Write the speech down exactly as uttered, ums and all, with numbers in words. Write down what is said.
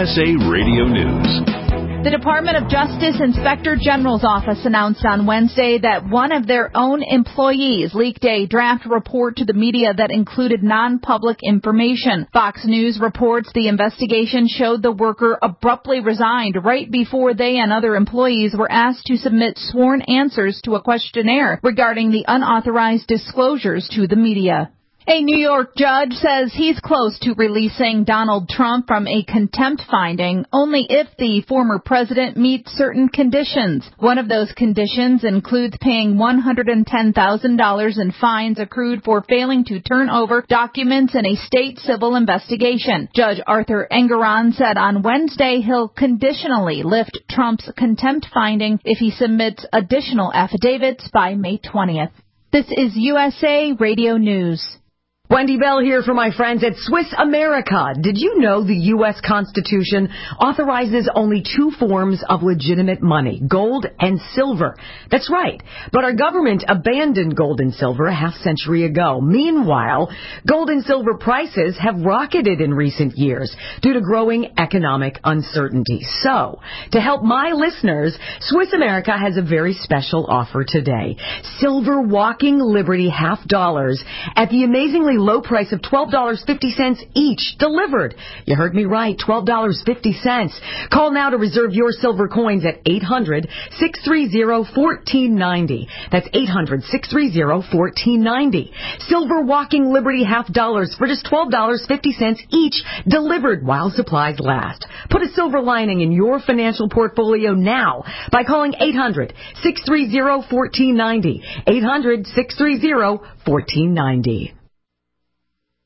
S A Radio News. The Department of Justice Inspector General's office announced on Wednesday that one of their own employees leaked a draft report to the media that included non-public information. Fox News reports the investigation showed the worker abruptly resigned right before they and other employees were asked to submit sworn answers to a questionnaire regarding the unauthorized disclosures to the media. A New York judge says he's close to releasing Donald Trump from a contempt finding only if the former president meets certain conditions. One of those conditions includes paying one hundred ten thousand dollars in fines accrued for failing to turn over documents in a state civil investigation. Judge Arthur Engeron said on Wednesday he'll conditionally lift Trump's contempt finding if he submits additional affidavits by May twentieth. This is U S A Radio News. Wendy Bell here for my friends at Swiss America. Did you know the U S Constitution authorizes only two forms of legitimate money, gold and silver? That's right. But our government abandoned gold and silver a half century ago. Meanwhile, gold and silver prices have rocketed in recent years due to growing economic uncertainty. So, to help my listeners, Swiss America has a very special offer today. Silver Walking Liberty half dollars at the amazingly low price of twelve dollars and fifty cents each, delivered. You heard me right, twelve dollars and fifty cents. Call now to reserve your silver coins at eight hundred, six three zero, one four nine zero. That's eight hundred, six three zero, one four nine zero. Silver Walking Liberty half dollars for just twelve dollars and fifty cents each, delivered while supplies last. Put a silver lining in your financial portfolio now by calling eight hundred, six three zero, one four nine zero. eight hundred, six three zero, one four nine zero.